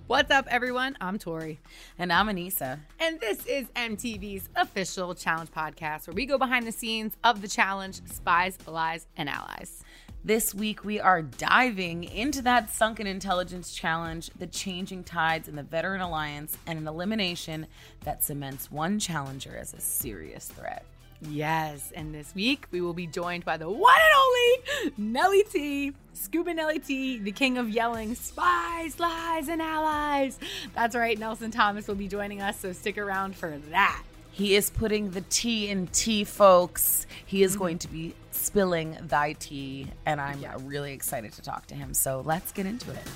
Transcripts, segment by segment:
What's up, everyone? I'm Tori. And I'm Anissa. And this is MTV's official challenge podcast, where we go behind the scenes of the challenge, Spies, Lies, and Allies. This week, we are diving into that sunken intelligence challenge, the changing tides in the veteran alliance, and an elimination that cements one challenger as a serious threat. Yes, and this week we will be joined by the one and only Nelly T, Scuba Nelly T, the king of yelling spies, lies, and allies. That's right, Nelson Thomas will be joining us, so stick around for that. He is putting the tea in tea, folks. He is going to be spilling thy tea, and I'm really excited to talk to him, so let's get into it.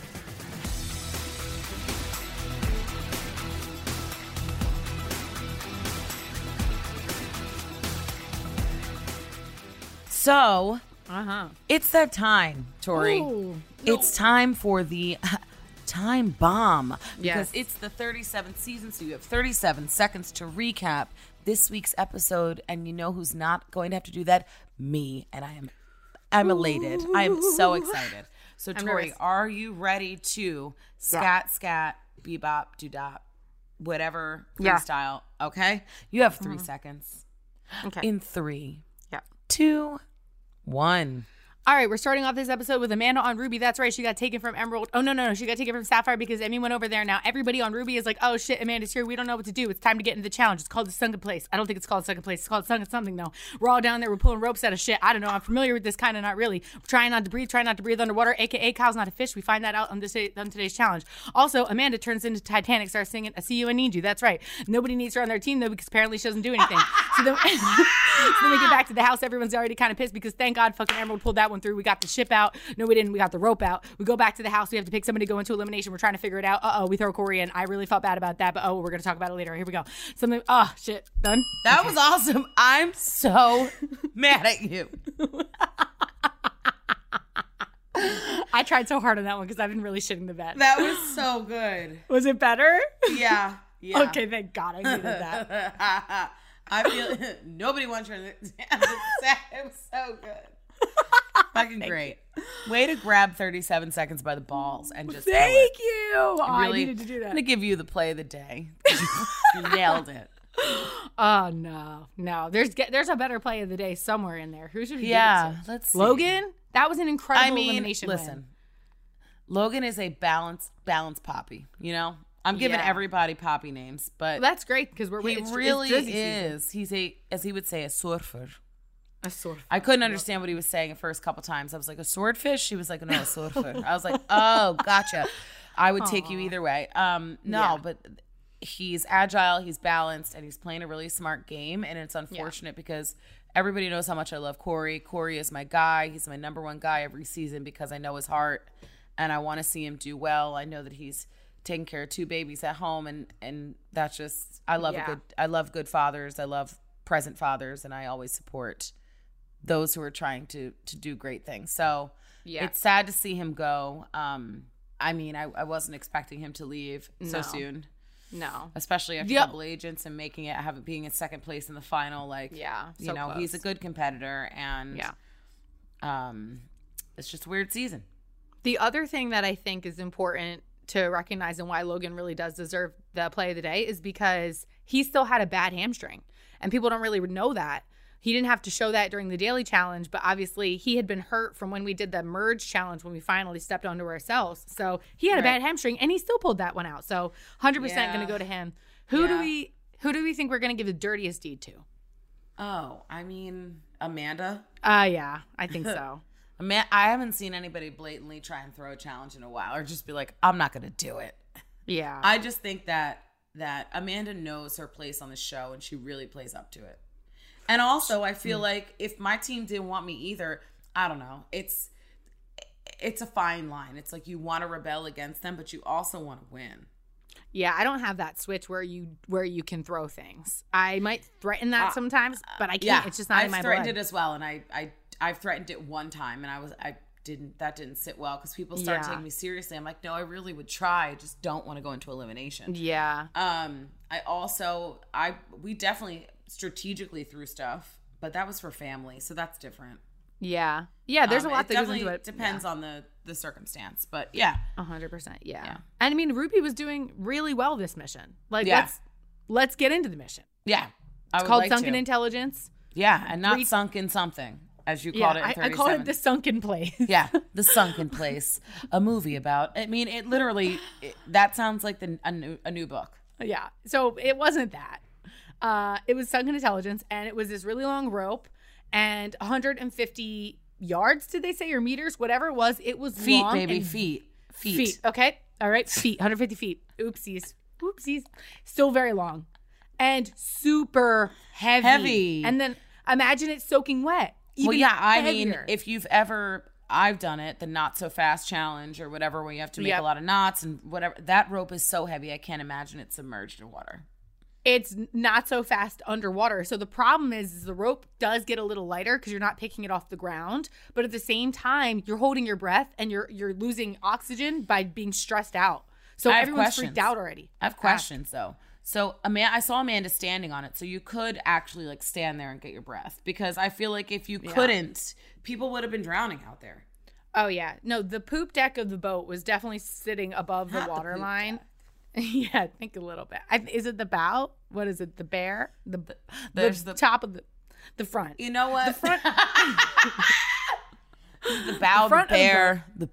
So, it's that time, Tori. Ooh, It's time for the time bomb. Yes. Because it's the 37th season, so you have 37 seconds to recap this week's episode. And you know who's not going to have to do that? Me. And I'm elated. I am so excited. So, Tori, are you ready to scat, bebop, doodop, whatever freestyle? Okay? You have 3 seconds. Okay. In 3, 2, 1. All right, we're starting off this episode with Amanda on Ruby. That's right. She got taken from Emerald. Oh, no. She got taken from Sapphire because Emmy went over there. Now everybody on Ruby is like, oh, shit, Amanda's here. We don't know what to do. It's time to get into the challenge. It's called the Sunken Place. I don't think it's called Sunken Place. It's called Sunken something, though. We're all down there. We're pulling ropes out of shit. I don't know. I'm familiar with this kind of, not really. We're trying not to breathe underwater, a.k.a. Kyle's not a fish. We find that out on today's challenge. Also, Amanda turns into Titanic, starts singing, I see you, I need you. That's right. Nobody needs her on their team, though, because apparently she doesn't do anything. So then we get back to the house. Everyone's already kind of pissed because thank God fucking Emerald pulled that one through. We got the ship out. No, we didn't. We got the rope out. We go back to the house. We have to pick somebody to go into elimination. We're trying to figure it out. We throw Corey in. I really felt bad about that, but we're going to talk about it later. Here we go. Shit. Done? That was awesome. I'm so mad at you. I tried so hard on that one because I've been really shitting the bed. That was so good. Was it better? Yeah. Okay, thank God I needed that. I feel nobody wants to understand it was so good. Fucking great. Way to grab 37 seconds by the balls and just thank you. I needed to do that. I'm going to give you the play of the day. You nailed it. Oh, no. There's a better play of the day somewhere in there. Who should we give it to? Let's see. Logan? That was an incredible elimination listen, win. Logan is a balanced poppy, you know? I'm giving everybody poppy names, but well, that's great because he really is. He's as he would say, a surfer. A surfer. I couldn't understand what he was saying the first couple times. I was like, a swordfish? She was like, no, a surfer. I was like, oh, gotcha. I would take you either way. But he's agile, he's balanced, and he's playing a really smart game. And it's unfortunate because everybody knows how much I love Corey. Corey is my guy. He's my number one guy every season because I know his heart and I want to see him do well. I know that he's taking care of 2 babies at home, and that's just I love good fathers. I love present fathers, and I always support those who are trying to do great things. So it's sad to see him go. I wasn't expecting him to leave so soon. No, especially after Double Agents and being in second place in the final. Close. He's a good competitor, and it's just a weird season. The other thing that I think is important to recognize and why Logan really does deserve the play of the day is because he still had a bad hamstring, and people don't really know that. He didn't have to show that during the daily challenge, but obviously he had been hurt from when we did the merge challenge when we finally stepped onto ourselves. So he had a bad hamstring, and he still pulled that one out. So 100% going to go to him. Who do we think we're going to give the dirtiest deed to? Oh, Amanda. Yeah, I think so. I haven't seen anybody blatantly try and throw a challenge in a while or just be like, I'm not going to do it. Yeah. I just think that Amanda knows her place on the show, and she really plays up to it. And also, I feel like if my team didn't want me either, I don't know. It's a fine line. It's like you want to rebel against them, but you also want to win. Yeah, I don't have that switch where you can throw things. I might threaten that sometimes, but I can't. Yeah, it's just not in my blood. I've threatened it as well, and I've threatened it one time, and that didn't sit well because people started taking me seriously. I'm like, no, I really would try. I just don't want to go into elimination. Yeah. We definitely strategically threw stuff, but that was for family, so that's different. Yeah. Yeah, there's a lot that goes into it. Depends on the the circumstance. But yeah. 100%. Yeah. And I mean, Ruby was doing really well this mission. Like, Yeah. let's get into the mission. Yeah. It's called Sunken Intelligence. Yeah, and not sunken something, as you called it in 37. I called it the sunken place. Yeah, The Sunken Place, a movie about. I mean, it literally. That sounds like a new book. Yeah. So it wasn't that. It was Sunken Intelligence, and it was this really long rope, and 150 yards. Did they say, or meters? Whatever it was. It was feet, long baby, and feet. Okay. All right. Feet. 150 feet. Oopsies. Still very long, and super heavy. And then imagine it soaking wet. Even I heavier. mean, if you've ever, I've done it, the Not So Fast challenge or whatever, where you have to make a lot of knots and whatever. That rope is so heavy, I can't imagine it submerged in water. It's not so fast underwater. So the problem is the rope does get a little lighter because you're not picking it off the ground. But at the same time, you're holding your breath and you're losing oxygen by being stressed out. So everyone's freaked out already. I have questions though. So I saw Amanda standing on it, so you could actually like stand there and get your breath, because I feel like if you couldn't, people would have been drowning out there. Oh yeah, no, the poop deck of the boat was definitely sitting above the water line. Yeah, I think a little bit. Is it the bow? What is it? The bear? There's the top of the front. You know what? The front. The bow, the bear, the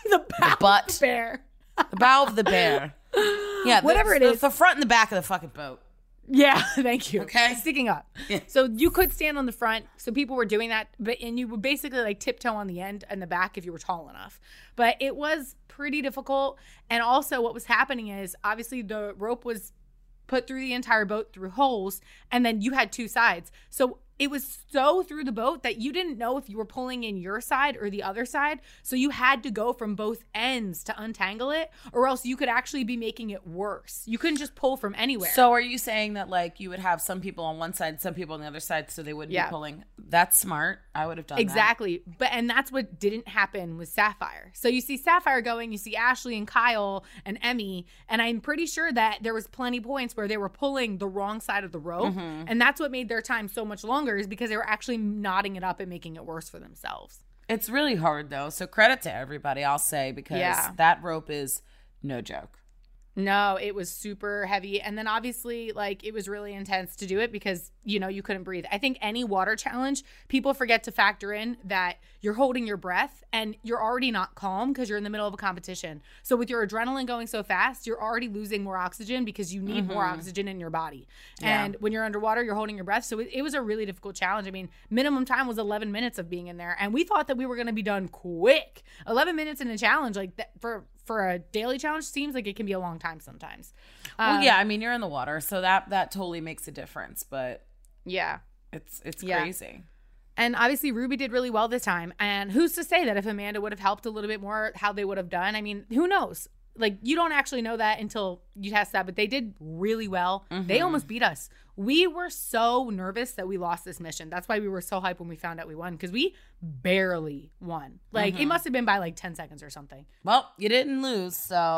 butt, the bear, the bow of the bear. Yeah, whatever it is. The front and the back of the fucking boat. Yeah, thank you. Okay. Sticking up. Yeah. So you could stand on the front. So people were doing that, and you would basically like tiptoe on the end and the back if you were tall enough. But it was pretty difficult. And also what was happening is obviously the rope was put through the entire boat through holes, and then you had two sides. So it was so through the boat that you didn't know if you were pulling in your side or the other side. So you had to go from both ends to untangle it, or else you could actually be making it worse. You couldn't just pull from anywhere. So are you saying that like you would have some people on one side, some people on the other side, so they wouldn't be pulling? That's smart. I would have done exactly. And that's what didn't happen with Sapphire. So you see Sapphire going, you see Ashley and Kyle and Emmy, and I'm pretty sure that there was plenty points where they were pulling the wrong side of the rope, and that's what made their time so much longer, is because they were actually knotting it up and making it worse for themselves. It's really hard though. So credit to everybody, I'll say, because that rope is no joke. No, it was super heavy. And then obviously, like, it was really intense to do it because, you know, you couldn't breathe. I think any water challenge, people forget to factor in that you're holding your breath and you're already not calm because you're in the middle of a competition. So with your adrenaline going so fast, you're already losing more oxygen because you need more oxygen in your body. Yeah. And when you're underwater, you're holding your breath. So it was a really difficult challenge. I mean, minimum time was 11 minutes of being in there. And we thought that we were going to be done quick. 11 minutes in a challenge, like that, for a daily challenge, seems like it can be a long time sometimes. Well, yeah, I mean, you're in the water, so that totally makes a difference. But yeah, it's crazy. And obviously Ruby did really well this time. And who's to say that if Amanda would have helped a little bit more, how they would have done? I mean, who knows? Like, you don't actually know that until you test that, but they did really well. They almost beat us. We were so nervous that we lost this mission. That's why we were so hyped when we found out we won, because we barely won. Like, it must have been by like 10 seconds or something. Well, you didn't lose,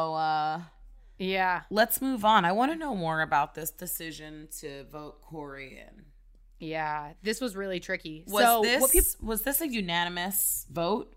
so yeah. Let's move on. I want to know more about this decision to vote Corey in. Yeah, this was really tricky. Was this a unanimous vote?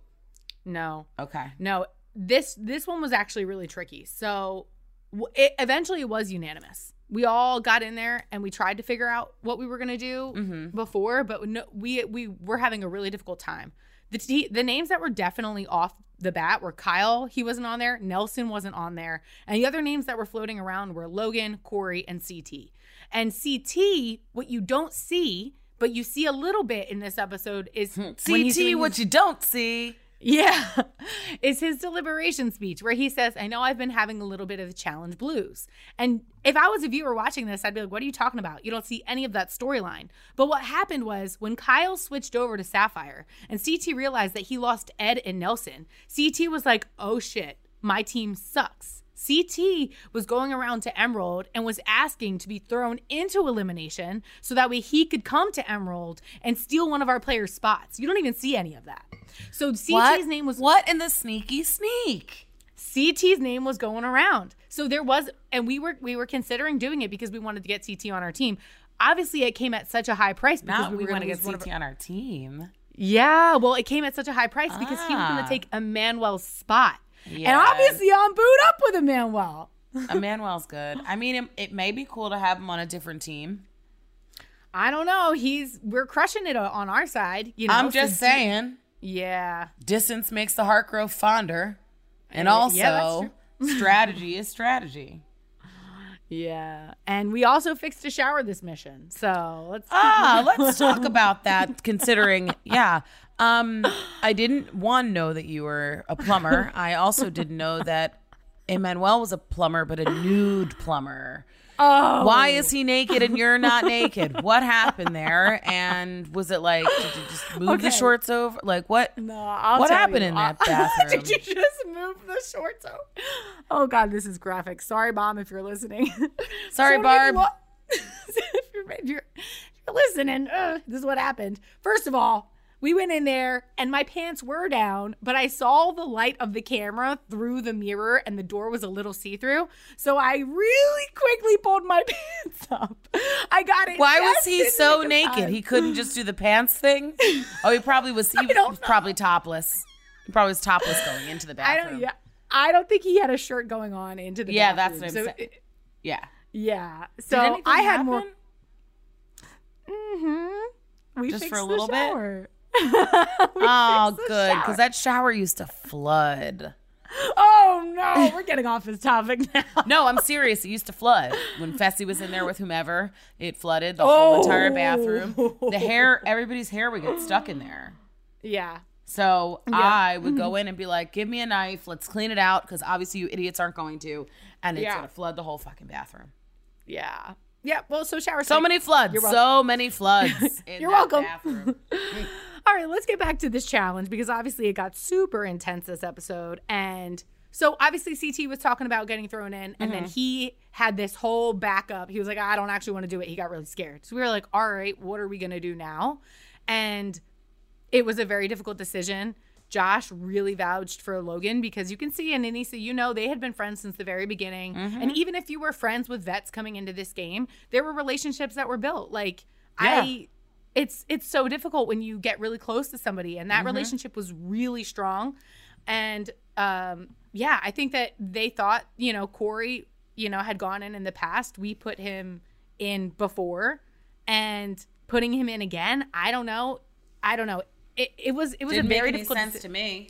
No. Okay. No. This one was actually really tricky. So eventually it was unanimous. We all got in there and we tried to figure out what we were going to do before, but no, we were having a really difficult time. The names that were definitely off the bat were Kyle. He wasn't on there. Nelson wasn't on there. And the other names that were floating around were Logan, Corey, and CT. And CT, what you don't see, but you see a little bit in this episode, is CT, what you don't see. Yeah, it's his deliberation speech where he says, I know I've been having a little bit of the challenge blues. And if I was a viewer watching this, I'd be like, what are you talking about? You don't see any of that storyline. But what happened was when Kyle switched over to Sapphire and CT realized that he lost Ed and Nelson, CT was like, oh shit, my team sucks. CT was going around to Emerald and was asking to be thrown into elimination so that way he could come to Emerald and steal one of our players' spots. You don't even see any of that. So CT's name was... What in the sneaky sneak? CT's name was going around. So there was... And we were considering doing it because we wanted to get CT on our team. Obviously, it came at such a high price because we want to get CT on our team. Yeah, well, it came at such a high price because he was going to take Emmanuel's spot. Yeah. And obviously I'm booed up with Emmanuel. Emmanuel's good. I mean, it may be cool to have him on a different team. I don't know. We're crushing it on our side. You know, I'm just saying. Yeah. Distance makes the heart grow fonder. And also, strategy is strategy. Yeah. And we also fixed a shower this mission. So let's talk about that, considering, I didn't, know that you were a plumber. I also didn't know that Emmanuel was a plumber, but a nude plumber. Oh. Why is he naked and you're not naked? What happened there? And was it like, did you just move the shorts over? Like, what? No, what happened in that bathroom? Did you just move the shorts over? Oh, God, this is graphic. Sorry, Mom, if you're listening. Sorry, Barb. If you're listening, this is what happened. First of all, we went in there and my pants were down, but I saw the light of the camera through the mirror and the door was a little see-through. So I really quickly pulled my pants up. I got it. Why was he so naked? He couldn't just do the pants thing? Oh, he probably was. He was probably topless. He probably was topless going into the bathroom. I don't think he had a shirt going on into the bathroom. Yeah, that's what I'm saying. Yeah. So I had more. We just fixed for a little the shower. bit. Oh, good, because that shower used to flood. Oh no, we're getting off this topic now. No, I'm serious. It used to flood when Fessy was in there with whomever. It flooded the whole entire bathroom. The hair, everybody's hair would get stuck in there. Yeah. So I would go in and be like, "Give me a knife. Let's clean it out," because obviously you idiots aren't going to, and it's gonna flood the whole fucking bathroom. Yeah. Yeah. Well, so shower. So many floods. So many floods. You're welcome. Bathroom. All right, let's get back to this challenge because obviously it got super intense this episode. And so obviously CT was talking about getting thrown in and then he had this whole backup. He was like, I don't actually want to do it. He got really scared. So we were like, all right, what are we going to do now? And it was a very difficult decision. Josh really vouched for Logan because you can see, and Anissa, you know, they had been friends since the very beginning. And even if you were friends with vets coming into this game, there were relationships that were built. Like, It's so difficult when you get really close to somebody, and that relationship was really strong. And I think that they thought, you know, Corey, you know, had gone in the past. We put him in before, and putting him in again, I don't know. It was a very difficult sense to me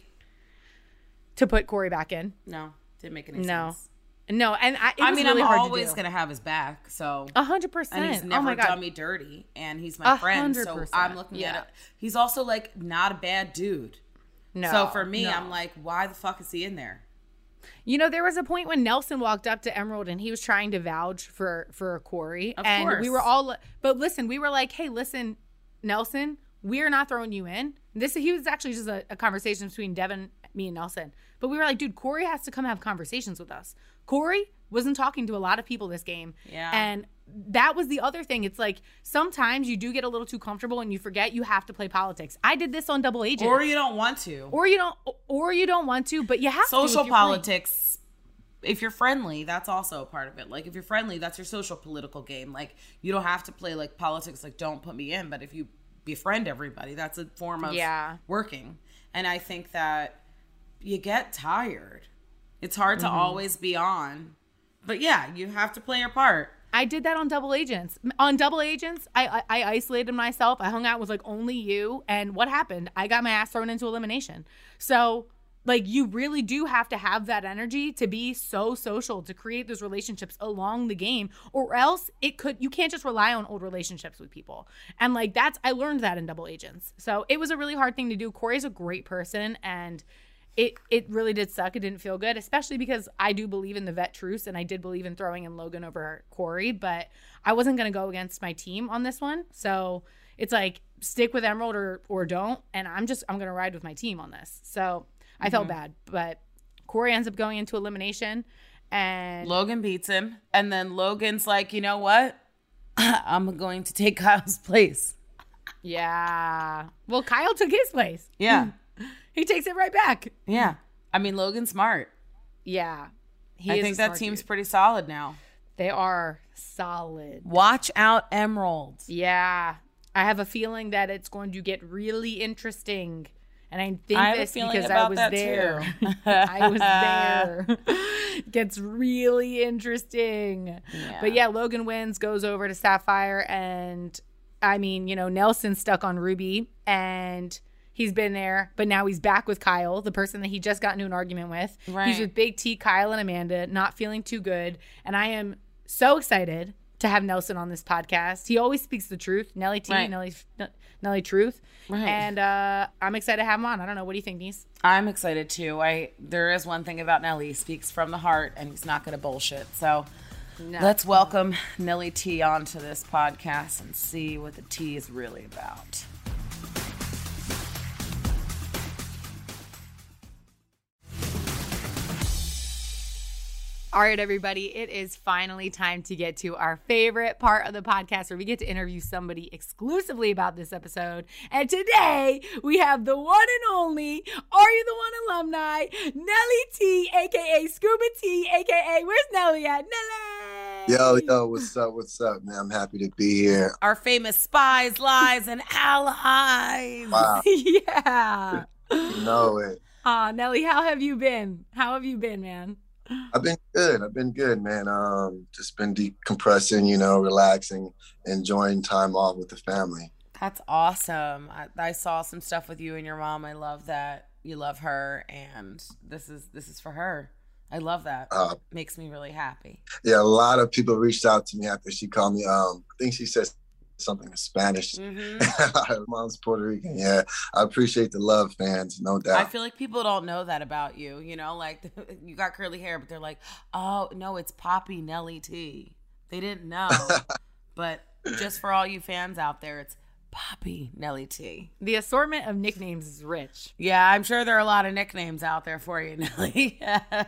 to put Corey back in. No, didn't make any sense. No, and I mean, really I'm always gonna have his back, so 100%. And he's never done me dirty, and he's my friend, so I'm looking at it. He's also like not a bad dude. No. So for me, I'm like, why the fuck is he in there? You know, there was a point when Nelson walked up to Emerald and he was trying to vouch for Corey, and we were all. But listen, we were like, hey, listen, Nelson, we're not throwing you in. He was actually just a conversation between Devin, me, and Nelson. But we were like, dude, Corey has to come have conversations with us. Corey wasn't talking to a lot of people this game. Yeah. And that was the other thing. It's like sometimes you do get a little too comfortable and you forget you have to play politics. I did this on Double Agent. Or you don't want to. Or you don't want to, but you have social to. Social politics. If you're friendly, that's also a part of it. Like if you're friendly, that's your social political game. Like you don't have to play like politics, like don't put me in. But if you befriend everybody, that's a form of working. And I think that you get tired. It's hard to always be on. But yeah, you have to play your part. I did that on Double Agents. On Double Agents, I isolated myself. I hung out with like only you. And what happened? I got my ass thrown into elimination. So like you really do have to have that energy to be so social, to create those relationships along the game, or else you can't just rely on old relationships with people. And like I learned that in Double Agents. So it was a really hard thing to do. Corey's a great person, and it really did suck. It didn't feel good, especially because I do believe in the vet truce, and I did believe in throwing in Logan over Corey, but I wasn't going to go against my team on this one. So it's like stick with Emerald or don't, and I'm going to ride with my team on this. So I felt bad, but Corey ends up going into elimination, and Logan beats him, and then Logan's like, you know what? I'm going to take Kyle's place. Yeah. Well, Kyle took his place. Yeah. He takes it right back. Yeah. I mean, Logan's smart. Yeah. I think that team's pretty solid now. They are solid. Watch out, Emerald. Yeah. I have a feeling that it's going to get really interesting. And I think I have this a feeling because I about was that there. too. I was there. Gets really interesting. Yeah. But yeah, Logan wins, goes over to Sapphire. And I mean, you know, Nelson's stuck on Ruby and he's been there. But now he's back with Kyle, the person that he just got into an argument with. Right. He's with Big T, Kyle, and Amanda, not feeling too good. And I am so excited to have Nelson on this podcast. He always speaks the truth. Nelly T, Right. Nelly Truth. Right. And I'm excited to have him on. I don't know. What do you think, Denise? I'm excited too. There is one thing about Nelly. He speaks from the heart and he's not going to bullshit. So No. let's welcome Nelly T onto this podcast and see what the tea is really about. All right, everybody, it is finally time to get to our favorite part of the podcast where we get to interview somebody exclusively about this episode. And today we have the one and only Are You the One alumni, Nelly T, a.k.a. Scuba T, a.k.a. Where's Nelly at? Nelly! Yo, what's up, man? I'm happy to be here. Our famous spies, lies, and allies. Wow. Yeah. You know it. Nelly, how have you been? How have you been, man? I've been good, man. Just been decompressing, you know, relaxing, enjoying time off with the family. That's awesome. I saw some stuff with you and your mom. I love that you love her, and this is for her. I love that. Makes me really happy. Yeah, a lot of people reached out to me after she called me. I think she said something in Spanish. Mm-hmm. Mom's Puerto Rican. Yeah, I appreciate the love, fans, no doubt. I feel like people don't know that about you. You know, like you got curly hair, but they're like, oh no, it's Poppy Nelly T. They didn't know, but just for all you fans out there, it's Poppy Nelly T. The assortment of nicknames is rich. Yeah, I'm sure there are a lot of nicknames out there for you, Nelly.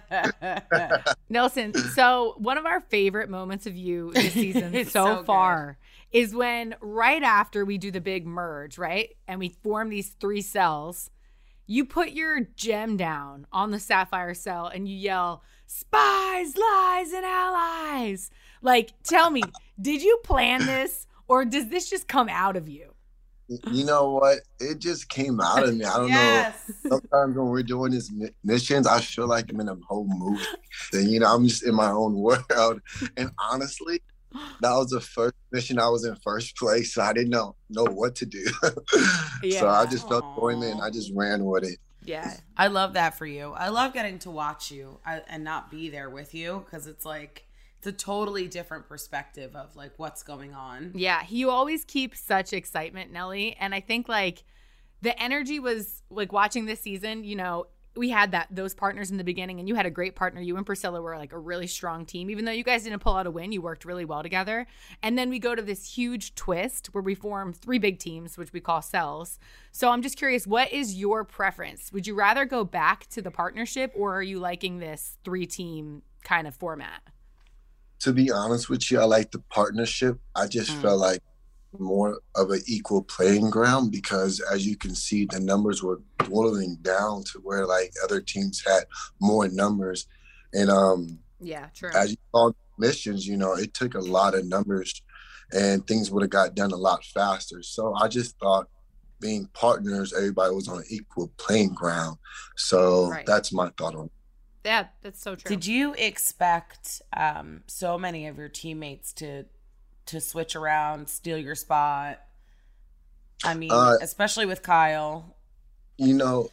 Nelson, so one of our favorite moments of you this season so far is when right after we do the big merge, right? And we form these 3 cells, you put your gem down on the Sapphire cell and you yell, spies, lies, and allies. Like, tell me, did you plan this or does this just come out of you? You know what? It just came out of me. I don't know. Sometimes when we're doing these missions, I feel like I'm in a whole movie. Then, you know, I'm just in my own world. And honestly, that was the first mission I was in first place. So I didn't know what to do. So I just felt going in and I just ran with it. Yeah. I love that for you. I love getting to watch you and not be there with you because it's like, it's a totally different perspective of like what's going on. Yeah, you always keep such excitement, Nelly. And I think like the energy was like watching this season, you know, we had those partners in the beginning and you had a great partner. You and Priscilla were like a really strong team. Even though you guys didn't pull out a win, you worked really well together. And then we go to this huge twist where we form 3 big teams, which we call cells. So I'm just curious, what is your preference? Would you rather go back to the partnership or are you liking this 3-team kind of format? To be honest with you, I like the partnership. I just felt like more of an equal playing ground because as you can see, the numbers were dwindling down to where like other teams had more numbers. And yeah, true. As you saw missions, you know, it took a lot of numbers and things would have got done a lot faster. So I just thought being partners, everybody was on an equal playing ground. So that's my thought on it. Yeah, that's so true. Did you expect so many of your teammates to switch around, steal your spot? I mean, especially with Kyle. You know,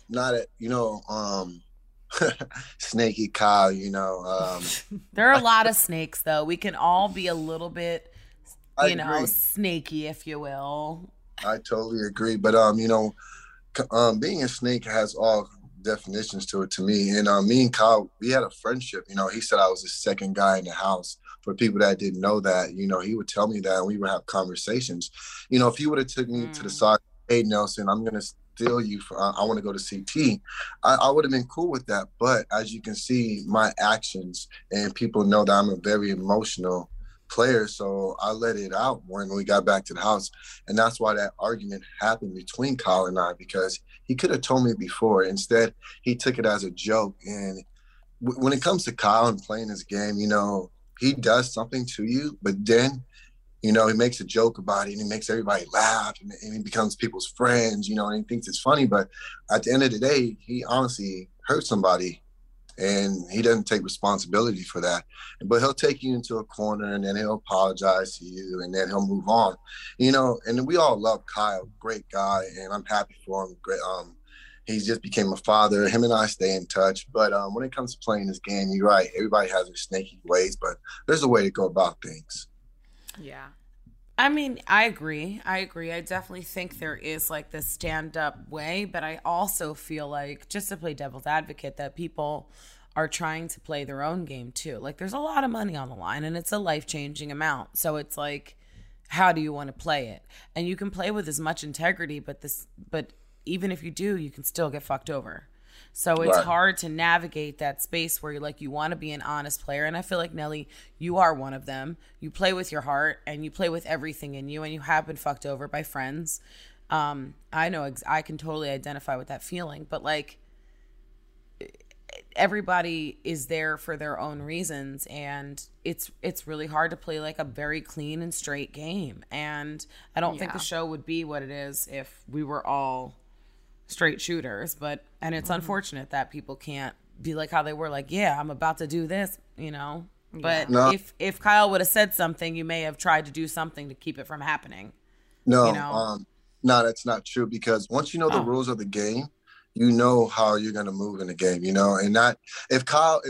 Snaky Kyle, you know. There are a lot of snakes, though. We can all be a little bit, you know, snaky, if you will. I totally agree. But, you know, being a snake has all definitions to it to me. And me and Kyle, we had a friendship. You know, he said I was the second guy in the house. For people that didn't know that, you know, he would tell me that and we would have conversations. You know, if he would have took me to the side, hey, Nelson, I'm going to steal you. I want to go to CT. I would have been cool with that. But as you can see, my actions and people know that I'm a very emotional player. So I let it out when we got back to the house. And that's why that argument happened between Kyle and I, because he could have told me before. Instead, he took it as a joke. And when it comes to Kyle and playing this game, you know, he does something to you, but then, You know, he makes a joke about it and he makes everybody laugh and he becomes people's friends, you know, and he thinks it's funny. But at the end of the day, he honestly hurt somebody and he doesn't take responsibility for that. But he'll take you into a corner and then he'll apologize to you and then he'll move on, you know. And we all love Kyle, great guy, and I'm happy for him. Great, he just became a father. Him and I stay in touch. But when it comes to playing this game, you're right. Everybody has their snaky ways, but there's a way to go about things. Yeah. I mean, I agree. I definitely think there is like this stand-up way, but I also feel like, just to play devil's advocate, that people are trying to play their own game too. Like, there's a lot of money on the line and it's a life-changing amount. So it's like, how do you want to play it? And you can play with as much integrity, but even if you do, you can still get fucked over. So it's hard to navigate that space where you want to be an honest player. And I feel like, Nelly, you are one of them. You play with your heart and you play with everything in you, and you have been fucked over by friends. I know I can totally identify with that feeling, but like, everybody is there for their own reasons, and it's really hard to play like a very clean and straight game. And I don't think the show would be what it is if we were all straight shooters, and it's unfortunate that people can't be like how they were, like, yeah, I'm about to do this, you know. But if Kyle would have said something, you may have tried to do something to keep it from happening. No, you know? No, that's not true, because once you know the rules of the game, you know how you're going to move in the game, you know. And not if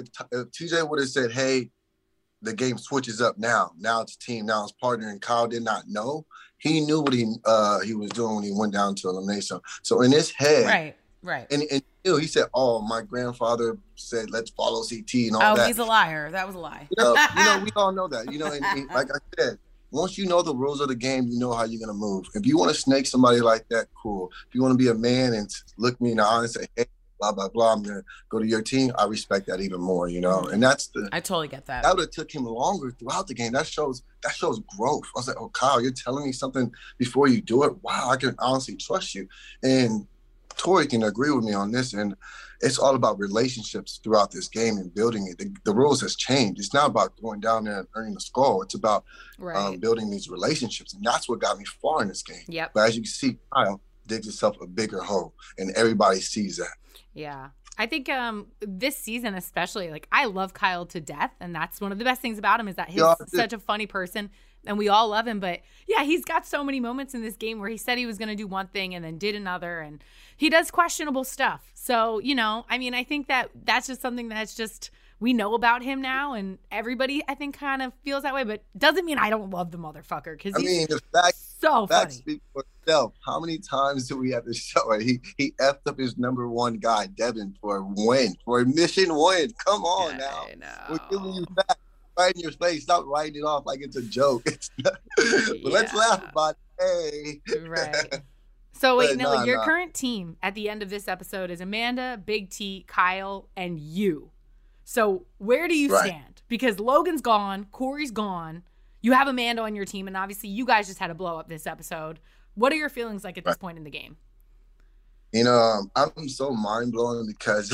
TJ would have said, hey, the game switches up now it's team, now it's partner, and Kyle did not know, he knew what he was doing when he went down to elimination. So in his head, right, and he said, "Oh, my grandfather said let's follow CT and all that." Oh, he's a liar. That was a lie. You know, we all know that. You know, and like I said, once you know the rules of the game, you know how you're gonna move. If you want to snake somebody like that, cool. If you want to be a man and look me in the eye and say, "Hey, blah blah blah, I'm gonna go to your team," I respect that even more. You know, and I totally get that. That would have took him longer throughout the game. That shows growth. I was like, "Oh, Kyle, you're telling me something before you do it. Wow, I can honestly trust you." And Tori can agree with me on this, and it's all about relationships throughout this game and building it. The rules has changed. It's not about going down there and earning a score. It's about building these relationships, and that's what got me far in this game. Yep. But as you can see, Kyle digs himself a bigger hole, and everybody sees that. Yeah. I think this season especially, like, I love Kyle to death, and that's one of the best things about him is that he's such a funny person, and we all love him. But yeah, he's got so many moments in this game where he said he was going to do one thing and then did another, and he does questionable stuff. So, you know, I mean, I think that's just something that's just, we know about him now, and everybody, I think, kind of feels that way, but doesn't mean I don't love the motherfucker, because he's so funny. Speak for itself. How many times do we have to show it? He effed up his number one guy, Devin, for a mission win. Come on now. I know. We're giving you back right in your face. Stop writing it off like it's a joke. It's not, but let's laugh about it. Hey. Right. So wait, Nelly, your current team at the end of this episode is Amanda, Big T, Kyle, and you. So where do you stand? Because Logan's gone, Corey's gone. You have Amanda on your team, and obviously you guys just had a blow up this episode. What are your feelings like at this point in the game? You know, I'm so mind blown because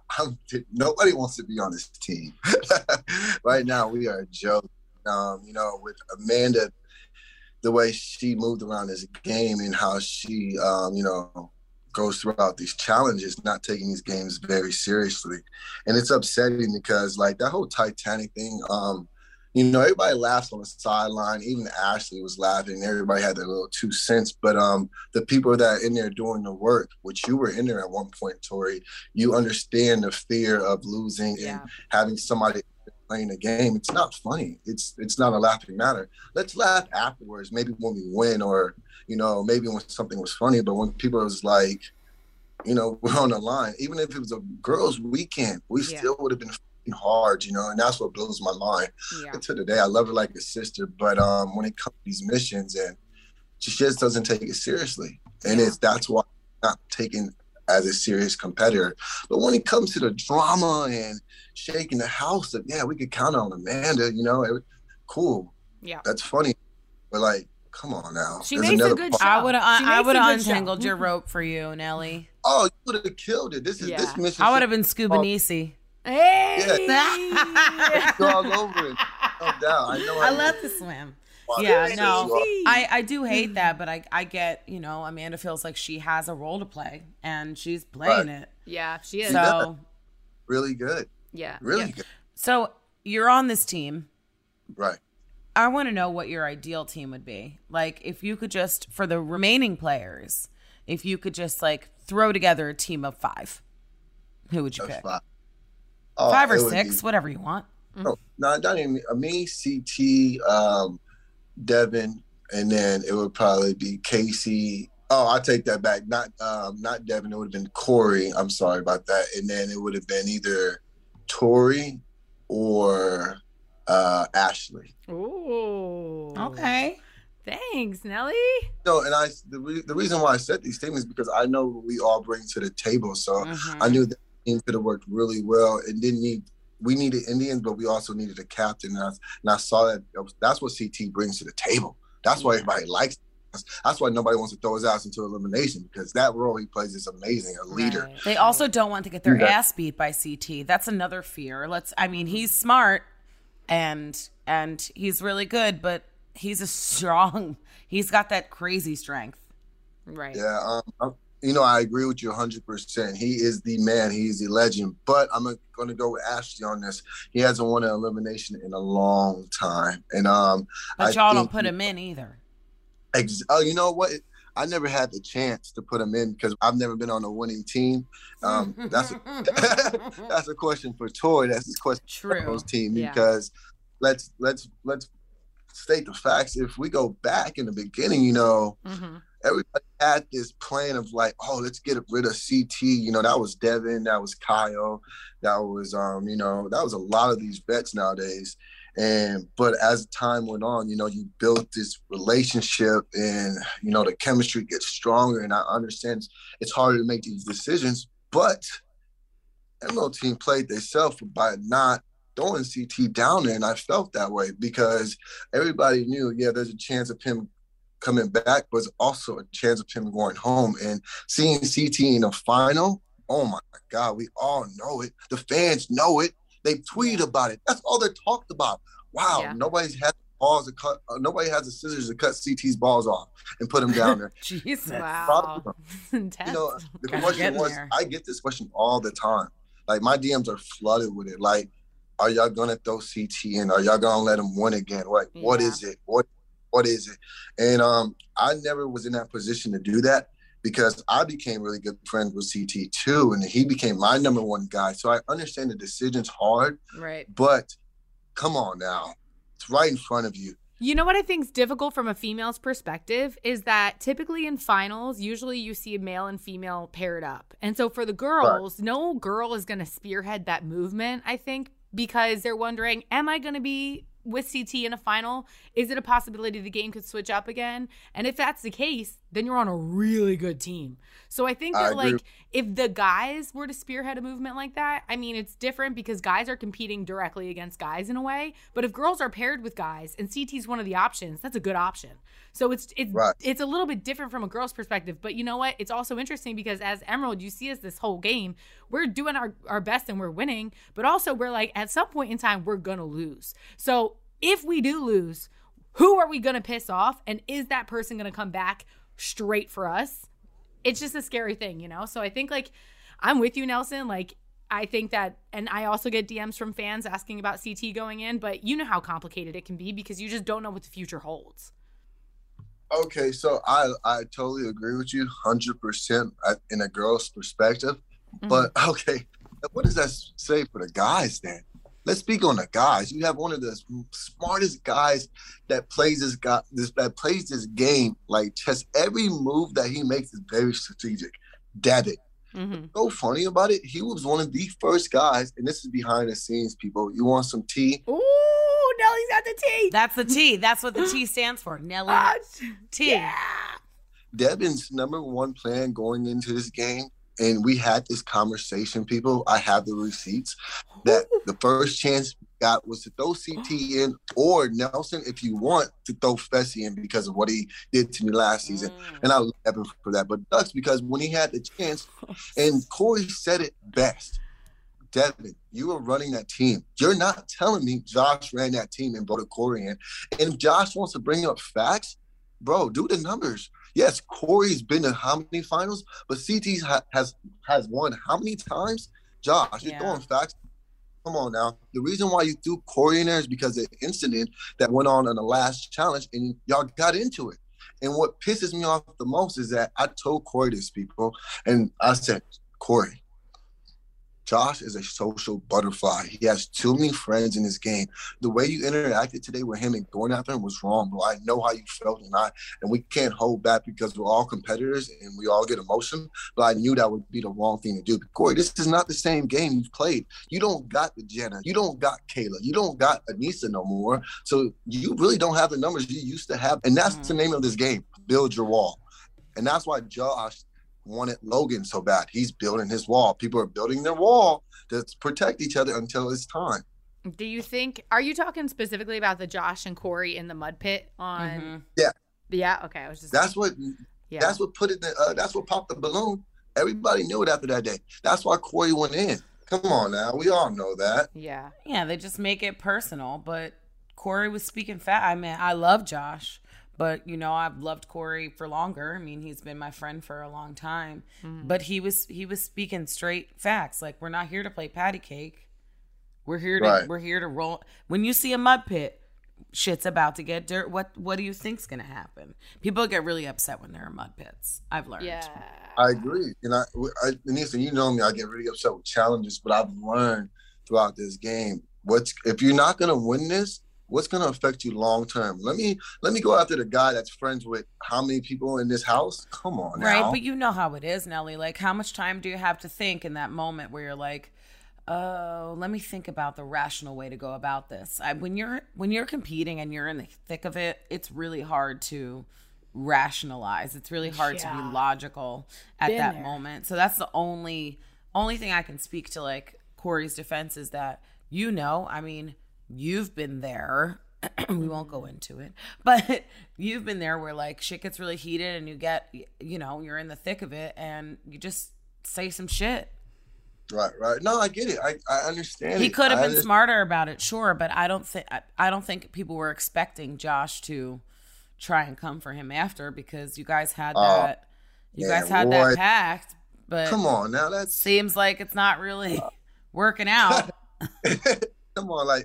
nobody wants to be on this team. Right now, we are a joke. You know, with Amanda, the way she moved around this game and how she, you know, goes throughout these challenges, not taking these games very seriously. And it's upsetting because, like, that whole Titanic thing, you know, everybody laughs on the sideline. Even Ashley was laughing. Everybody had their little 2 cents. But the people that are in there doing the work, which you were in there at one point, Tori, you understand the fear of losing and having somebody playing the game. It's not funny. It's not a laughing matter. Let's laugh afterwards, maybe when we win, or, you know, maybe when something was funny. But when people was like, you know, we're on the line, even if it was a girls' weekend, we still would have been hard, you know, and that's what blows my mind. And to the day, I love her like a sister, but when it comes to these missions, and she just doesn't take it seriously, and that's why I'm not taken as a serious competitor. But when it comes to the drama and shaking the house, we could count on Amanda, you know, cool, that's funny, but like, come on now. She makes a good show. I would have untangled your rope for you, Nelly. Oh, you would have killed it. This mission. I would have been Scuba Nisi. Hey! Go all over it. No doubt. I love to swim. Yeah, no, I do hate that, but I get, Amanda feels like she has a role to play and she's playing it. Yeah, she is. So really good. Yeah. Really good. So you're on this team. Right. I want to know what your ideal team would be. Like, if you could just, for the remaining players, if you could just like throw together a team of 5, who would you pick? 5 or 6, whatever you want. No, not even me, CT, Devin, and then it would probably be Casey. Oh, I take that back. Not Devin. It would have been Corey. I'm sorry about that. And then it would have been either Tori or Ashley. Ooh. Okay. Thanks, Nelly. No, and the reason why I said these things is because I know what we all bring to the table. So I knew that team could have worked really well. It didn't need. We needed Indians, but we also needed a captain. And I saw that that's what CT brings to the table. That's why everybody likes him. That's why nobody wants to throw his ass into elimination, because that role he plays is amazing, a leader. Right. They also don't want to get their ass beat by CT. That's another fear. He's smart and he's really good, but he's he's got that crazy strength. Right. Yeah. I agree with you 100%. He is the man. He is the legend. But I'm going to go with Ashley on this. He hasn't won an elimination in a long time. And but y'all don't put him in either. You know what? I never had the chance to put him in because I've never been on a winning team. That's a question for Tori. That's his question for his team. Because let's state the facts. If we go back in the beginning, everybody had this plan of like, oh, let's get rid of CT. That was Devin, that was Kyle, that was that was a lot of these vets nowadays. But as time went on, you built this relationship and the chemistry gets stronger. And I understand it's harder to make these decisions, but Emerald team played themselves by not throwing CT down there, and I felt that way because everybody knew, there's a chance of him coming back, but also a chance of him going home. And seeing CT in the final, oh my God, we all know it. The fans know it. They tweet about it. That's all they're talked about. Wow, nobody's had the balls to cut. Nobody has the scissors to cut CT's balls off and put him down there. Jesus, wow. The question was, I get this question all the time. Like my DMs are flooded with it. Like, are y'all gonna throw CT in? Are y'all gonna let him win again? Like, what is it? What is it? And I never was in that position to do that because I became really good friends with CT too, and he became my number one guy. So I understand the decision's hard, right? But come on now, it's right in front of you. You know what I think is difficult from a female's perspective is that typically in finals, usually you see a male and female paired up. And so for the girls, no girl is going to spearhead that movement, I think, because they're wondering, am I going to be with CT in a final? Is it a possibility the game could switch up again? And if that's the case, then you're on a really good team. So I think that if the guys were to spearhead a movement like that, I mean, it's different because guys are competing directly against guys in a way. But if girls are paired with guys and CT's one of the options, that's a good option. So it's a little bit different from a girl's perspective. But you know what? It's also interesting because as Emerald, you see us this whole game, we're doing our best and we're winning. But also we're like, at some point in time, we're going to lose. So if we do lose, who are we going to piss off? And is that person going to come back straight for us? It's just a scary thing, So I think I'm with you, Nelson. I think that, and I also get DMs from fans asking about CT going in, but you know how complicated it can be because you just don't know what the future holds. Okay, so I totally agree with you 100% in a girl's perspective. Mm-hmm. But okay, what does that say for the guys then? Let's speak on the guys. You have one of the smartest guys that plays this game like chess. Every move that he makes is very strategic. Devin. Mm-hmm. So funny about it, he was one of the first guys, and this is behind the scenes, people. You want some tea? Ooh, Nelly's got the tea. That's the T. That's what the T stands for. Nelly T. Yeah. Devin's number one plan going into this game, and we had this conversation, people. I have the receipts that the first chance we got was to throw CT in, or Nelson, if you want, to throw Fessy in because of what he did to me last season. And I love him for that. But Ducks, because when he had the chance, and Corey said it best, Devin, you were running that team. You're not telling me Josh ran that team and voted Corey in. And if Josh wants to bring up facts, bro, do the numbers. Yes, Corey's been to how many finals, but CT has won how many times? Josh, you're throwing facts. Come on now. The reason why you threw Corey in there is because of the incident that went on in the last challenge, and y'all got into it. And what pisses me off the most is that I told Corey this, people, and I said, Corey, Josh is a social butterfly. He has too many friends in this game. The way you interacted today with him and going after him was wrong, bro. I know how you felt, and we can't hold back because we're all competitors and we all get emotional. But I knew that would be the wrong thing to do. But Corey, this is not the same game you've played. You don't got the Jenna. You don't got Kayla. You don't got Anissa no more. So you really don't have the numbers you used to have. And that's the name of this game, build your wall. And that's why Josh wanted Logan so bad. He's building his wall. People are building their wall to protect each other until it's time. Do you think, are you talking specifically about the Josh and Corey in the mud pit on? Yeah. Okay. I was just. That's what put it. That's what popped the balloon. Everybody knew it after that day. That's why Corey went in. Come on now. We all know that. Yeah. Yeah. They just make it personal, but Corey was speaking fat. I mean, I love Josh. But, I've loved Corey for longer. I mean, he's been my friend for a long time. Mm-hmm. But he was speaking straight facts. Like, we're not here to play patty cake. We're here to roll. When you see a mud pit, shit's about to get dirt. What do you think's gonna happen? People get really upset when they're in mud pits. I've learned. Yeah, I agree. And Anissa, you know me. I get really upset with challenges, but I've learned throughout this game if you're not gonna win this, what's going to affect you long term? Let me go after the guy that's friends with how many people in this house? Come on now. Right, but you know how it is, Nelly. Like, how much time do you have to think in that moment where you're like, oh, let me think about the rational way to go about this. When you're competing and you're in the thick of it, it's really hard to rationalize. It's really hard to be logical at that moment. So that's the only thing I can speak to, like, Corey's defense is that, I mean, you've been there. We won't go into it, but you've been there where, like, shit gets really heated and you get, you're in the thick of it and you just say some shit. Right. No, I get it. I understand. He could have been smarter about it, sure, but I don't think people were expecting Josh to try and come for him after, because you guys had that. That pact, but come on now, that seems like it's not really working out. Come on, like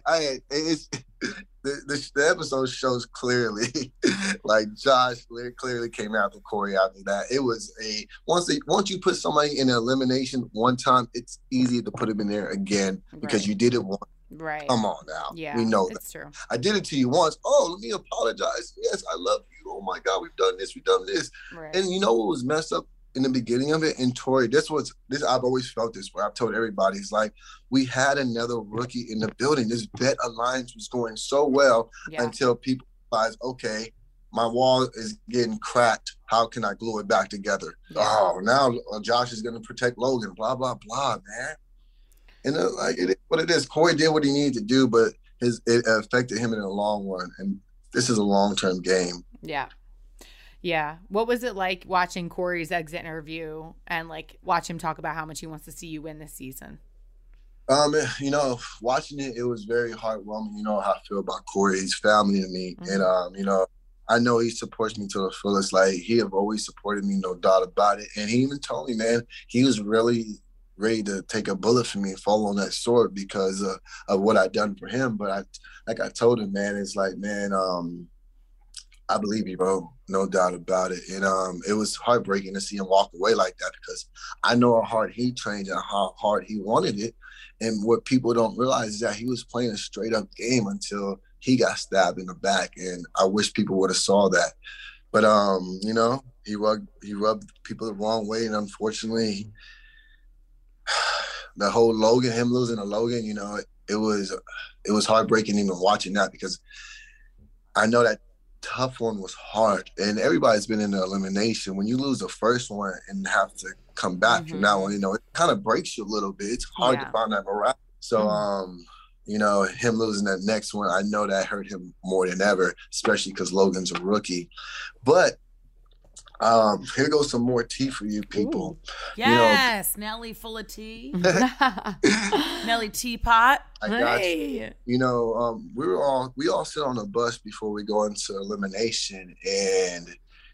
the episode shows clearly, like Josh clearly came after Corey after that. It was once you put somebody in an elimination one time, it's easy to put him in there again because you did it once. Right. Come on now. Yeah, we know that's true. I did it to you once. Oh, let me apologize. Yes, I love you. Oh my God, we've done this. Right. And you know what was messed up in the beginning of it? And Tori, this I've always felt this way. I've told everybody, it's like we had another rookie in the building. This vet alliance was going so well until people realized, okay, my wall is getting cracked. How can I glue it back together? Yeah. Oh, now Josh is going to protect Logan. Blah blah blah, man. And like it is what it is. Corey did what he needed to do, but it affected him in the long run. And this is a long-term game. Yeah. Yeah. What was it like watching Corey's exit interview and, like, watch him talk about how much he wants to see you win this season? Watching it was very heartwarming. You know how I feel about Corey. He's family to me. Mm-hmm. And, I know he supports me to the fullest. Like, he have always supported me, no doubt about it. And he even told me, man, he was really ready to take a bullet for me and fall on that sword because of what I done for him. But I told him, man, it's like, man, I believe you, bro. No doubt about it. And it was heartbreaking to see him walk away like that because I know how hard he trained and how hard he wanted it. And what people don't realize is that he was playing a straight up game until he got stabbed in the back. And I wish people would have saw that. But, he rubbed people the wrong way. And unfortunately, the whole Logan, him losing to Logan, it was heartbreaking even watching that because I know that tough one was hard, and everybody's been in the elimination. When you lose the first one and have to come back from that one, it kind of breaks you a little bit. It's hard to find that morale. So, him losing that next one, I know that hurt him more than ever, especially because Logan's a rookie. But Here goes some more tea for you people. Yes, Nelly full of tea. Nelly teapot. I got you. We all sit on a bus before we go into elimination, and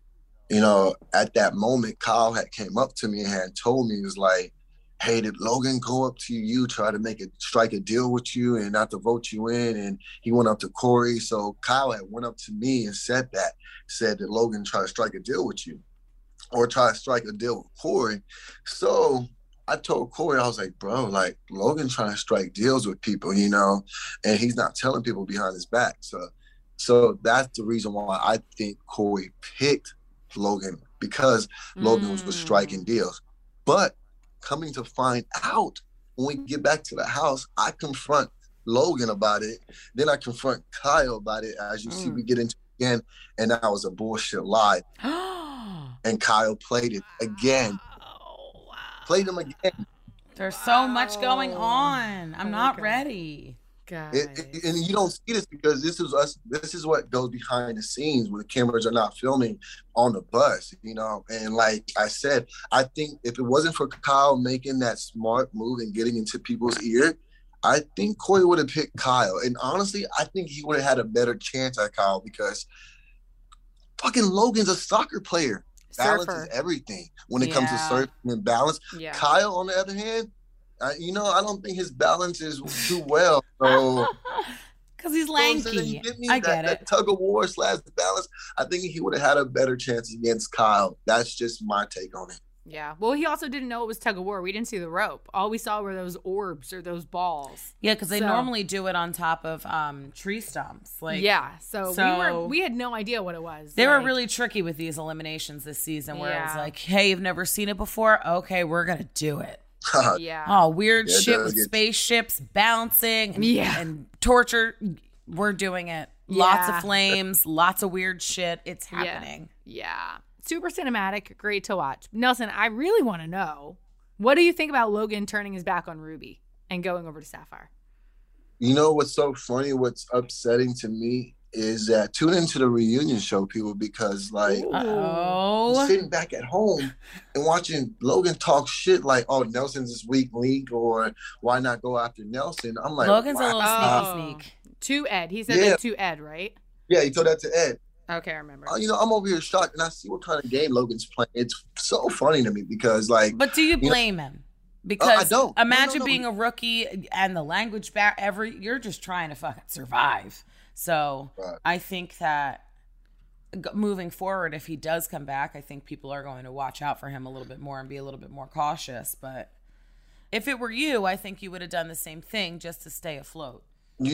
at that moment, Kyle had came up to me and had told me, he was like, hey, did Logan go up to you, try to strike a deal with you and not to vote you in? And he went up to Corey. So Kyle had went up to me and said that Logan tried to strike a deal with you or try to strike a deal with Corey. So I told Corey, I was like, bro, like Logan trying to strike deals with people, and he's not telling people behind his back. So that's the reason why I think Corey picked Logan, because Logan was striking deals. But coming to find out, when we get back to the house, I confront Logan about it. Then I confront Kyle about it. As you see, we get into it again, and that was a bullshit lie. And Kyle played it again. Oh, wow. Played him again. There's so much going on. I'm not ready. God. And you don't see this because this is us. This is what goes behind the scenes when the cameras are not filming on the bus, And like I said, I think if it wasn't for Kyle making that smart move and getting into people's ear, I think Corey would have picked Kyle. And honestly, I think he would have had a better chance at Kyle because fucking Logan's a soccer player. Balance is everything when it comes to surfing and balance. Yeah. Kyle, on the other hand, I don't think his balance is too well. So, because he's lanky. I get it. That tug of war / balance. I think he would have had a better chance against Kyle. That's just my take on it. Yeah. Well, he also didn't know it was tug of war. We didn't see the rope. All we saw were those orbs or those balls. Yeah, because they normally do it on top of tree stumps. So we had no idea what it was. They were really tricky with these eliminations this season, where it was like, hey, you've never seen it before? Okay, we're gonna do it. Yeah. Oh, weird shit with spaceships bouncing and torture. We're doing it. Lots of flames, lots of weird shit. It's happening. Yeah. Super cinematic. Great to watch. Nelson, I really want to know, what do you think about Logan turning his back on Ruby and going over to Sapphire? You know what's so funny? What's upsetting to me is that tune into the reunion show, people, because sitting back at home and watching Logan talk shit like, oh, Nelson's this weak link, or why not go after Nelson? I'm like, Logan's a little sneaky. To Ed. He said that to Ed, right? Yeah, he told that to Ed. Okay, I remember. I'm over here shocked, and I see what kind of game Logan's playing. It's so funny to me because, like... But do you blame him? Because I don't. Imagine being a rookie and the language you're just trying to fucking survive. So I think that moving forward, if he does come back, I think people are going to watch out for him a little bit more and be a little bit more cautious. But if it were you, I think you would have done the same thing just to stay afloat.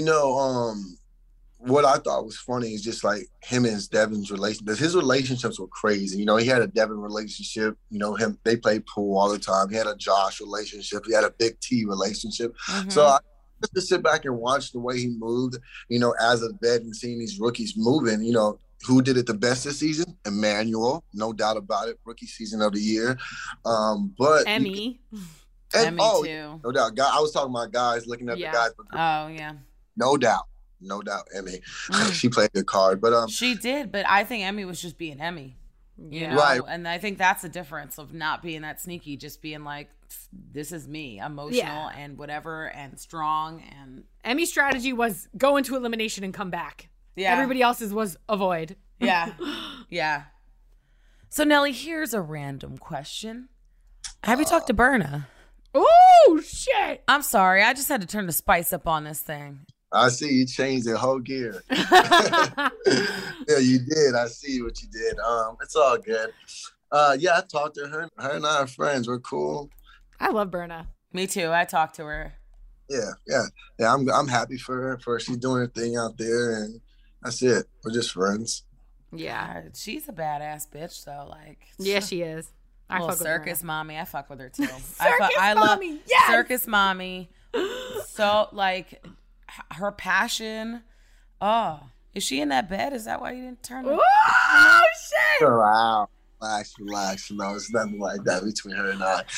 What I thought was funny is just like him and Devin's relationship. His relationships were crazy. He had a Devin relationship. They played pool all the time. He had a Josh relationship. He had a Big T relationship. Mm-hmm. So I just to sit back and watch the way he moved, as a vet and seeing these rookies moving, who did it the best this season? Emmanuel, no doubt about it. Rookie season of the year. But Emmy. Emmy too. No doubt. I was talking about guys, looking at the guys. Oh, yeah. No doubt, Emmy. She played the card, but she did. But I think Emmy was just being Emmy, you know? Right? And I think that's the difference of not being that sneaky, just being like, "This is me, emotional and whatever, and strong." And Emmy's strategy was go into elimination and come back. Yeah. Everybody else's was avoid. Yeah, yeah. So Nelly, here's a random question: have you talked to Berna? Oh shit! I'm sorry, I just had to turn the spice up on this thing. I see you changed the whole gear. Yeah, you did. I see what you did. It's all good. Yeah, I talked to her. Her and I are friends. We're cool. I love Berna. Me too. I talked to her. Yeah. I'm happy for her. For she's doing her thing out there, and that's it. We're just friends. Yeah, she's a badass bitch though. Like, yeah, she is. I fuck with circus mommy. I fuck with her too. I love yes! Circus mommy. So like, her passion. Oh, is she in that bed? Is that why you didn't turn her? Oh shit! Wow. Relax. No, it's nothing like that between her and I.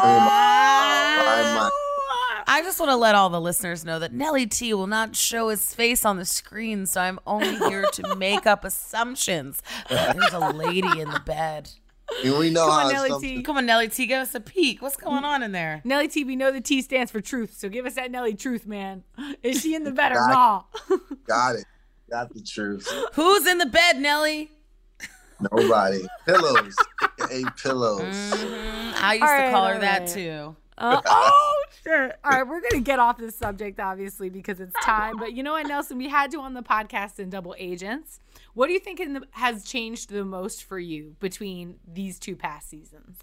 I just want to let all the listeners know that Nelly T will not show his face on the screen, so I'm only here to make up assumptions. There's a lady in the bed. And we know Come on, how Nelly some T. Come on, Nelly T, give us a peek. What's going on in there? Nelly T, we know the T stands for truth, so give us that Nelly truth, man. Is she in the bed or Got not? got it. Got the truth. Who's in the bed, Nelly? Nobody. Pillows. AKA pillows. I used to call her that too. Oh, shit. All right, we're going to get off this subject, obviously, because it's time. But you know what, Nelson? We had you on the podcast in Double Agents. What do you think has changed the most for you between these two past seasons?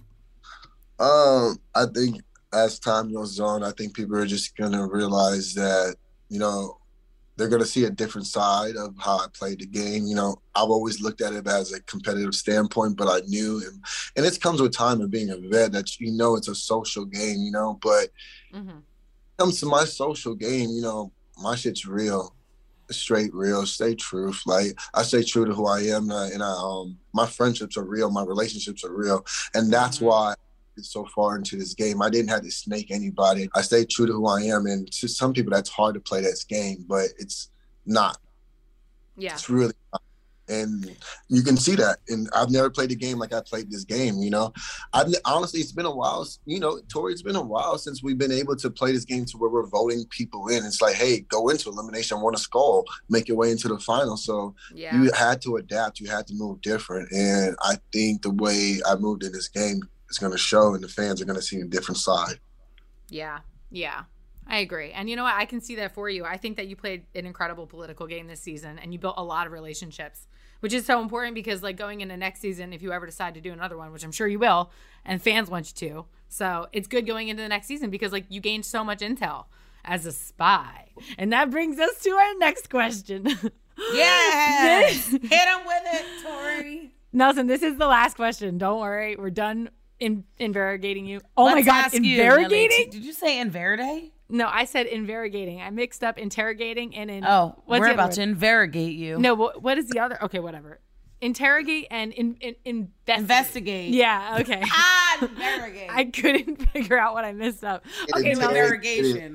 I think as time goes on, I think people are just going to realize that, you know, they're going to see a different side of how I played the game. You know, I've always looked at it as a competitive standpoint, but I knew, and it comes with time of being a vet, that, you know, it's a social game, you know, but when it comes to my social game, you know, my shit's real, straight real, stay truth. Like, I stay true to who I am, and my friendships are real, my relationships are real, and that's why so far into this game. I didn't have to snake anybody. I stayed true to who I am, and to some people that's hard to play this game, but it's not. Yeah. It's really not. And you can see that. And I've never played a game like I played this game, you know. Honestly, it's been a while, you know, Tori, it's been a while since we've been able to play this game to where we're voting people in. It's like, hey, go into elimination, win a skull, make your way into the final. So you had to adapt. You had to move different. And I think the way I moved in this game, it's going to show, and the fans are going to see a different side. Yeah. I agree. And you know what? I can see that for you. I think that you played an incredible political game this season, and you built a lot of relationships, which is so important because, like, going into next season, if you ever decide to do another one, which I'm sure you will, and fans want you to. So it's good going into the next season because, like, you gained so much intel as a spy. And that brings us to our next question. Yes! Hit him with it, Tori. Nelson, this is the last question. Don't worry. We're done invarigating you. Oh, Let's my God. ask you, Invarigating? Did you say inverigate? No, I said invarigating. I mixed up interrogating and we're about to invarigate you. No, what is the other? Okay, whatever. Interrogate and investigate. Yeah, okay. Invarigate. I couldn't figure out what I missed up. Okay, interrogation.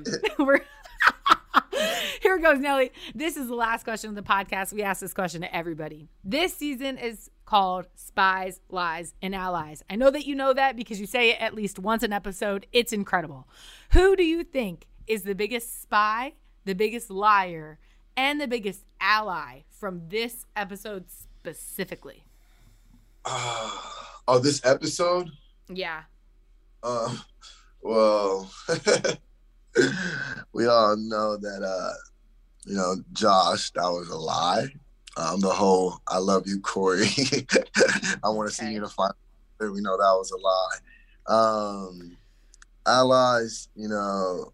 Here goes, Nelly. This is the last question of the podcast. We ask this question to everybody. This season is called Spies, Lies, and Allies. I know that you know that because you say it at least once an episode. It's incredible. Who do you think is the biggest spy, the biggest liar, and the biggest ally from this episode specifically? This episode? Yeah. Well, we all know that, you know, Josh, that was a lie. The whole "I love you, Corey." I want to see you in the final. We know that was a lie. Allies, you know,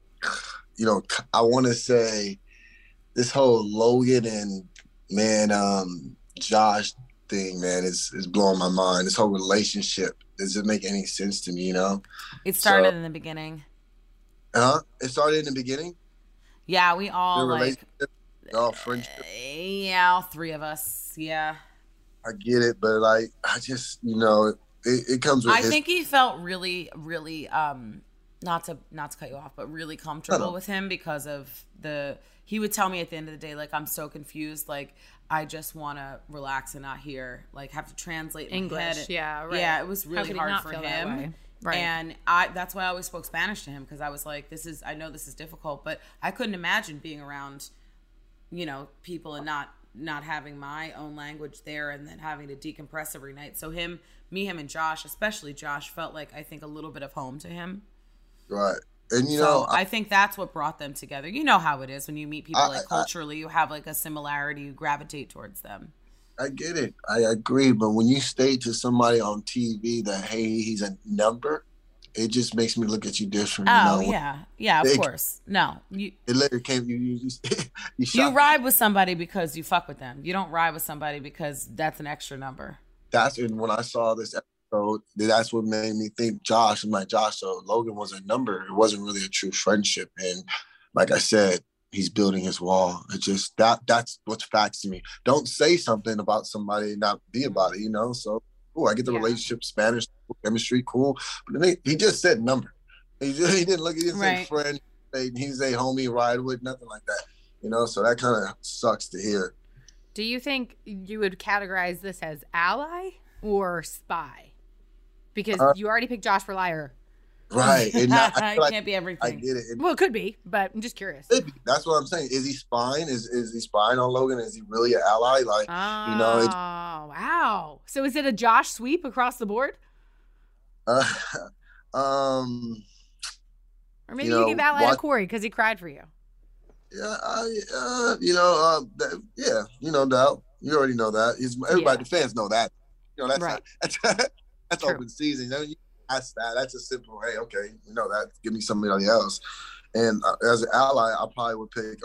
I want to say this whole Logan and Josh thing, man, is blowing my mind. This whole relationship doesn't make any sense to me, you know. It started in the beginning. It started in the beginning. Yeah, we all like. All friendship. Yeah, all three of us. Yeah. I get it, but like, I just, you know, it comes with. I think he felt really, really, not to cut you off, but really comfortable with him because of he would tell me at the end of the day, like, I'm so confused, like, I just want to relax and not hear, like, have to translate English. Yeah, right. Yeah, it was really hard for him. Right. And that's why I always spoke Spanish to him, because I was like, I know this is difficult, but I couldn't imagine being around, you know, people and not having my own language there and then having to decompress every night. So him and Josh, especially Josh, felt like, I think, a little bit of home to him. Right. And, you know, I think that's what brought them together. You know how it is when you meet people, culturally, you have like a similarity, you gravitate towards them. I get it. I agree. But when you state to somebody on TV that, hey, he's a number, it just makes me look at you different. Oh, you know? yeah. Yeah, of course. No. It later came, you ride with somebody because you fuck with them. You don't ride with somebody because that's an extra number. When I saw this episode, that's what made me think Josh. I'm like, Josh, so Logan was a number. It wasn't really a true friendship. And like I said, he's building his wall. It's just that's what's facts to me. Don't say something about somebody and not be about it, you know? So, I get the relationship, Spanish, chemistry, cool. But then he just said number. He didn't say friend. He didn't say homie, ride with, nothing like that. You know, so that kind of sucks to hear. Do you think you would categorize this as ally or spy? Because you already picked Josh for liar. Right. And I feel can't be everything. I get it. Well, it could be, but I'm just curious. That's what I'm saying. Is he spying? Is he spying on Logan? Is he really an ally? Like, Oh, wow. So is it a Josh sweep across the board? Or maybe you give ally to Corey because he cried for you. Yeah, no doubt. You already know that. Everybody, the fans know that. That's right. That's open season. You ask that. That's a simple. Hey, okay, that. Give me somebody else. And as an ally, I probably would pick.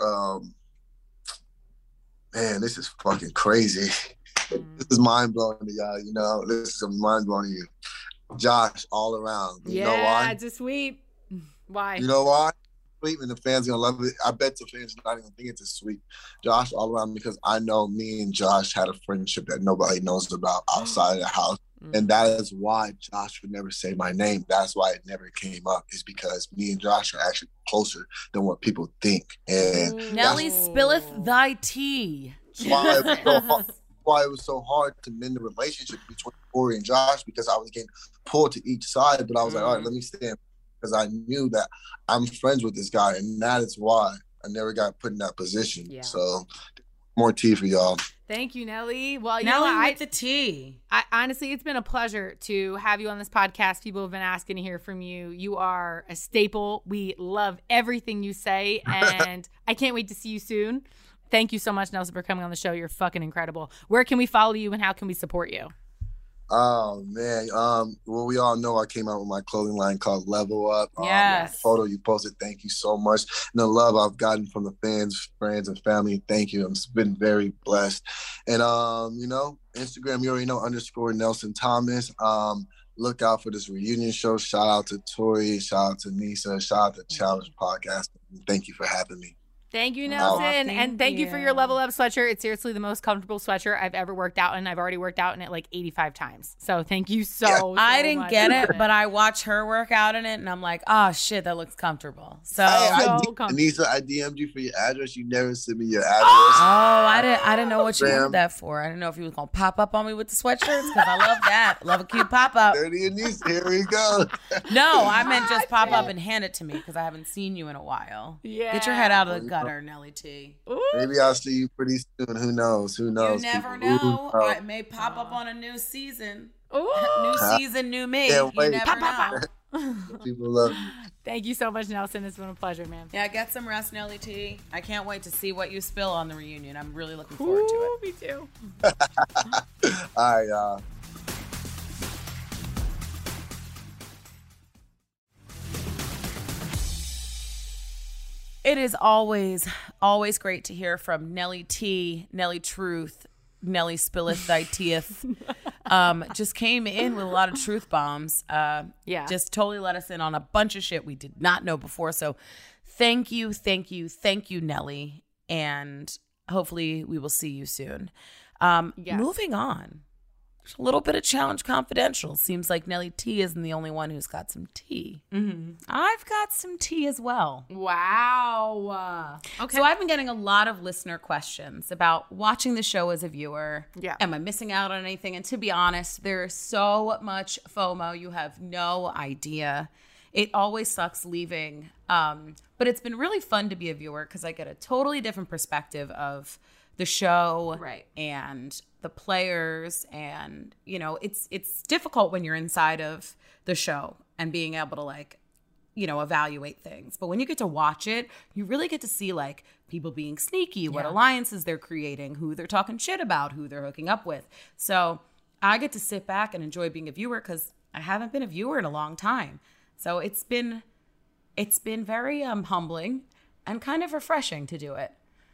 Man, this is fucking crazy. This is mind blowing to y'all. This is mind blowing to you. Josh, all around. You know why? It's a sweep. Why? You know why? Sweep, and the fans gonna love it. I bet the fans not even think it's a sweep. Josh, all around, because I know me and Josh had a friendship that nobody knows about outside of the house. And that is why Josh would never say my name. That's why it never came up, is because me and Josh are actually closer than what people think. And Nelly spilleth thy tea. Why it was so hard to mend the relationship between Corey and Josh, because I was getting pulled to each side. But I was like, all right, let me stand, because I knew that I'm friends with this guy, and that is why I never got put in that position. Yeah. So more tea for y'all. Thank you, Nelly. Well, Nelly with the tea. Honestly, it's been a pleasure to have you on this podcast. People have been asking to hear from you. You are a staple. We love everything you say, and I can't wait to see you soon. Thank you so much, Nelson, for coming on the show. You're fucking incredible. Where can we follow you, and how can we support you? Oh man, well, we all know I came out with my clothing line called Level Up. Yes. The photo you posted, thank you so much. And the love I've gotten from the fans, friends, and family, thank you. I've been very blessed. And Instagram, you already know, _ Nelson Thomas. Look out for this reunion show. Shout out to Tori, shout out to Nisa, shout out to Challenge Podcast. Thank you for having me. Thank you, Nelson. And thank you for your Level Up sweatshirt. It's seriously the most comfortable sweatshirt I've ever worked out in. I've already worked out in it like 85 times. So thank you so much. I didn't get it, but I watch her work out in it, and I'm like, oh, shit, that looks comfortable. Anissa, I DM'd you for your address. You never sent me your address. Oh, I didn't know what you wanted that for. I didn't know if you was going to pop up on me with the sweatshirts, because I love that. Love a cute pop-up. Dirty Anissa, here we go. No, I meant just pop up and hand it to me, because I haven't seen you in a while. Yeah. Get your head out of the gutter, Nelly T. Ooh. Maybe I'll see you pretty soon. Who knows? You never know. It may pop up on a new season. Ooh. New season, new me. You never know. People love you. Thank you so much, Nelson. It's been a pleasure, man. Yeah, get some rest, Nelly T. I can't wait to see what you spill on the reunion. I'm really looking forward to it. Me too. All right, y'all. It is always great to hear from Nelly T, Nelly Truth, Nelly Spilleth Thy Teeth. Just came in with a lot of truth bombs. Just totally let us in on a bunch of shit we did not know before. So thank you, Nelly. And hopefully we will see you soon. Moving on. There's a little bit of Challenge Confidential. Seems like Nelly T isn't the only one who's got some tea. Mm-hmm. I've got some tea as well. Wow. Okay. So I've been getting a lot of listener questions about watching the show as a viewer. Yeah. Am I missing out on anything? And to be honest, there's so much FOMO. You have no idea. It always sucks leaving. But it's been really fun to be a viewer because I get a totally different perspective of the show, right, and the players, and it's difficult when you're inside of the show and being able to evaluate things. But when you get to watch it, you really get to see people being sneaky, what alliances they're creating, who they're talking shit about, who they're hooking up with. So I get to sit back and enjoy being a viewer because I haven't been a viewer in a long time. So it's been very humbling and kind of refreshing to do it.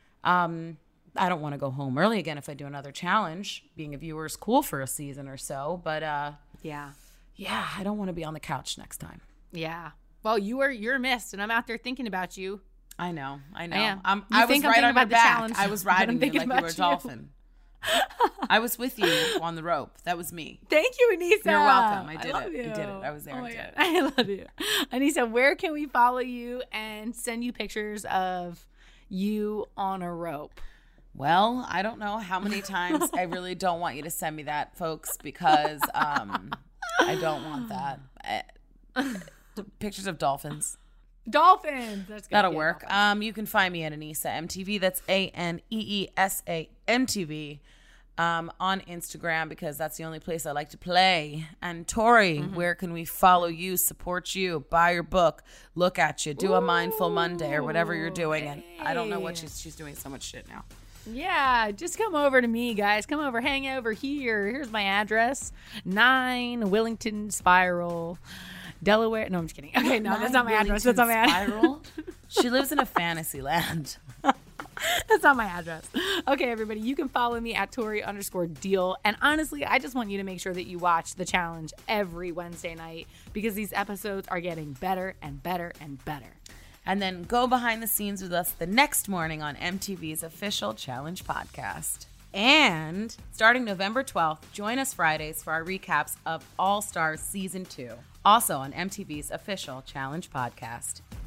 I don't want to go home early again if I do another challenge. Being a viewer is cool for a season or so, but I don't want to be on the couch next time. Yeah. Well, you're missed, and I'm out there thinking about you. I know. I am. I was right on your back. I was riding you like you were a dolphin. I was with you on the rope. That was me. Thank you, Anissa. You're welcome. I did it. You did it. I was there. Oh my God. I love you. Anissa, where can we follow you and send you pictures of you on a rope? Well, I don't know how many times I really don't want you to send me that, folks, because I don't want that. Pictures of dolphins. Dolphins. That's good. That'll work. You can find me at Aneesa MTV. That's ANEESA MTV. On Instagram, because that's the only place I like to play. And Tori, where can we follow you, support you, buy your book, look at you, do a Mindful Monday or whatever you're doing? And I don't know what she's doing so much shit now. Yeah, just come over to me, guys. Come over, hang over here. Here's my address: 9 Willington Spiral, Delaware. No, I'm just kidding. Okay, no, that's not my address. That's not my address. She lives in a fantasy land. That's not my address. Okay, everybody, you can follow me at Tori_Deal. And honestly, I just want you to make sure that you watch the challenge every Wednesday night, because these episodes are getting better and better and better. And then go behind the scenes with us the next morning on MTV's official challenge podcast. And starting November 12th, join us Fridays for our recaps of All Stars Season 2, also on MTV's official challenge podcast.